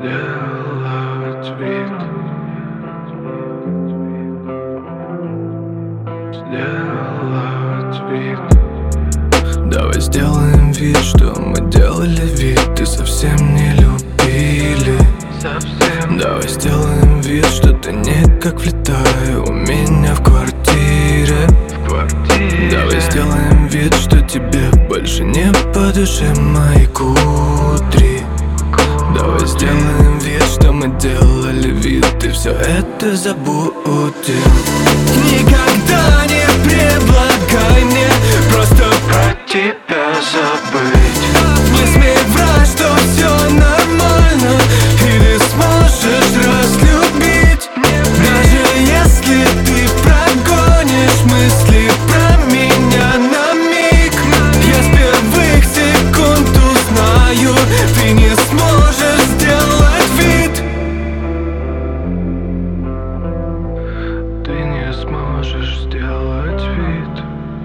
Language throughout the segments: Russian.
сделать вид, сделать вид. Давай сделаем вид, что мы делали вид и совсем не любили. Давай сделаем вид, что ты никак влетай у меня в квартире. Давай сделаем вид, что тебе больше не по душе мои кудри. Давай сделаем вид, что мы делали вид и все это забудем. Никогда не предлагай мне просто про тебя забыть. Не смей врать, что все нормально и ты сможешь разлюбить. Даже если ты прогонишь мысли про меня на миг, я с первых секунд узнаю, ты не сможешь сделать вид. Ты не сможешь сделать вид.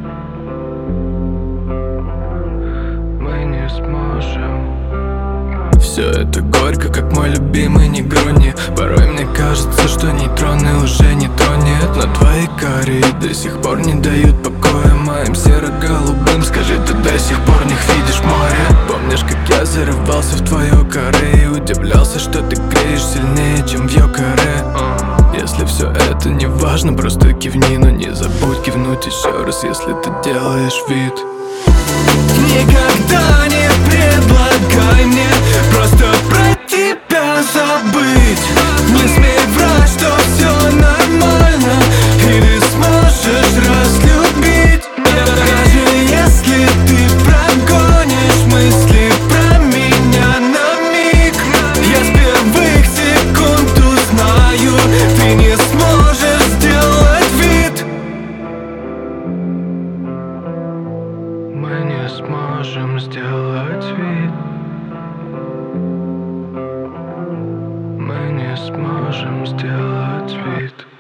Мы не сможем. Все это горько, как мой любимый Негрони. Порой мне кажется, что нейтроны уже не тронет, но твои карие до сих пор не дают покоя моим серо-голубым. Скажи, ты до сих пор не видишь море? Помнишь, как я зарывался в твое каре и удивлялся, что ты греешь сильнее, чем в Йо-Каре? Если все это не важно, просто кивни, но не забудь кивнуть еще раз, если ты делаешь вид. Никогда не предлагай мне просто про тебя забыть. Не смей врать, что все нормально и ты сможешь разлюбить. Даже если ты прогонишь мысли про меня на миг, я с первых секунд узнаю, ты не сможешь сделать вид. Мы не сможем сделать вид. Мы не сможем сделать вид.